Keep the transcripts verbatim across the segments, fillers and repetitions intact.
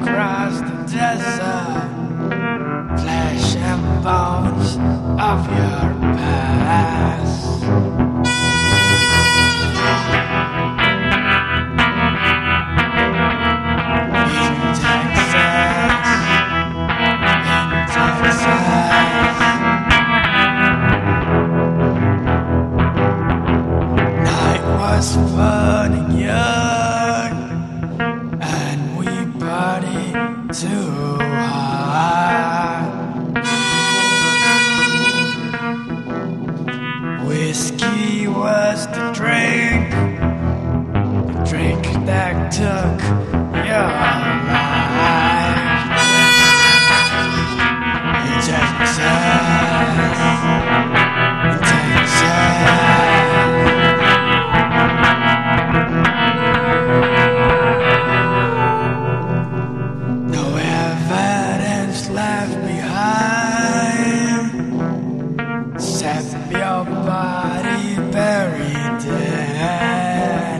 across the desert, flesh and bones of your past. Was burning young, and we partied too hard. Whiskey was the drink, the drink that took your life. In Texas, in Texas. Left behind, except your body buried dead.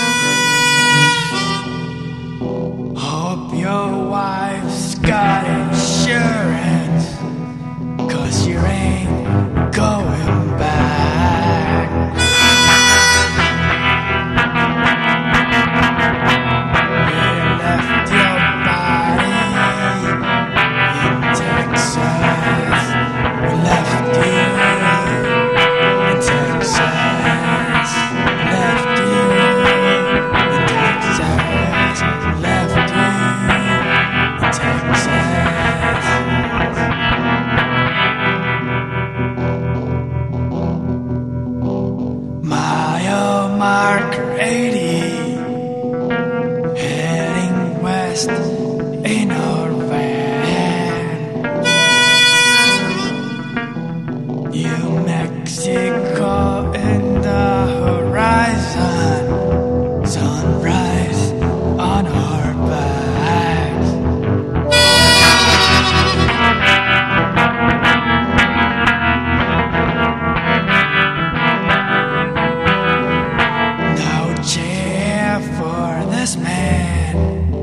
Hope your wife's got insurance, 'cause you ain't going back. You left your body in Texas. We left you in Texas. Left you in Texas. Left you in Texas. Mile marker eighty, heading west in our van. New Mexico in the horizon, sunrise on our backs. No chair for this man.